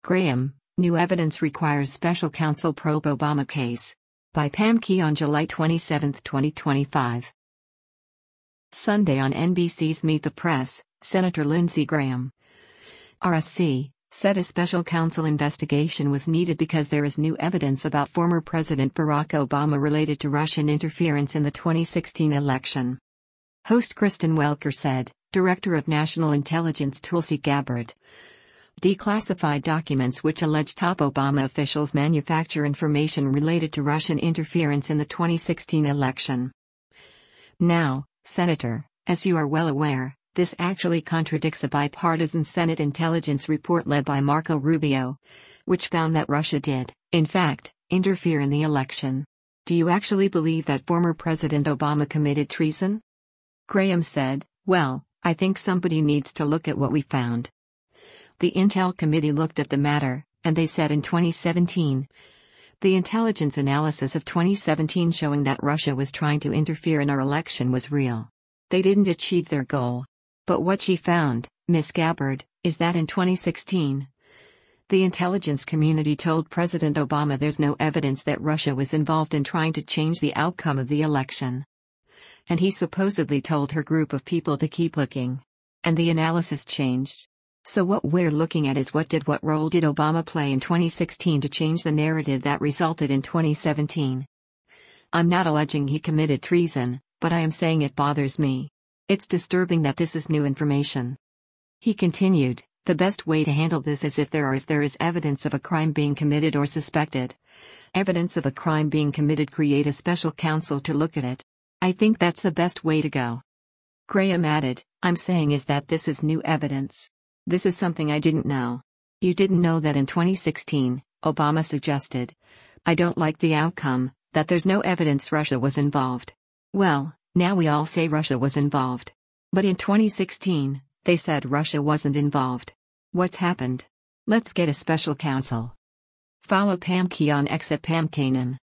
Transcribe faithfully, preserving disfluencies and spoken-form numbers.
Graham, new evidence requires special counsel probe Obama case. By Pam Key on July twenty-seventh, twenty twenty-five. Sunday on N B C's Meet the Press, Senator Lindsey Graham, R S C, said a special counsel investigation was needed because there is new evidence about former President Barack Obama related to Russian interference in the twenty sixteen election. Host Kristen Welker said, Director of National Intelligence Tulsi Gabbard declassified documents which allege top Obama officials manufacture information related to Russian interference in the twenty sixteen election. Now, Senator, as you are well aware, this actually contradicts a bipartisan Senate intelligence report led by Marco Rubio, which found that Russia did, in fact, interfere in the election. Do you actually believe that former President Obama committed treason? Graham said, well, I think somebody needs to look at what we found. The Intel Committee looked at the matter, and they said in twenty seventeen, the intelligence analysis of twenty seventeen showing that Russia was trying to interfere in our election was real. They didn't achieve their goal. But what she found, Miz Gabbard, is that in twenty sixteen, the intelligence community told President Obama there's no evidence that Russia was involved in trying to change the outcome of the election. And he supposedly told her group of people to keep looking. And the analysis changed. So what we're looking at is what did what role did Obama play in twenty sixteen to change the narrative that resulted in twenty seventeen. I'm not alleging he committed treason, but I am saying it bothers me. It's disturbing that this is new information. He continued, the best way to handle this is if there are if there is evidence of a crime being committed or suspected. Evidence of a crime being committed, create a special counsel to look at it. I think that's the best way to go. Graham added, I'm saying is that this is new evidence. This is something I didn't know. You didn't know that in twenty sixteen, Obama suggested, I don't like the outcome, that there's no evidence Russia was involved. Well, now we all say Russia was involved. But in twenty sixteen, they said Russia wasn't involved. What's happened? Let's get a special counsel. Follow Pam Key on X at Pam Kanan.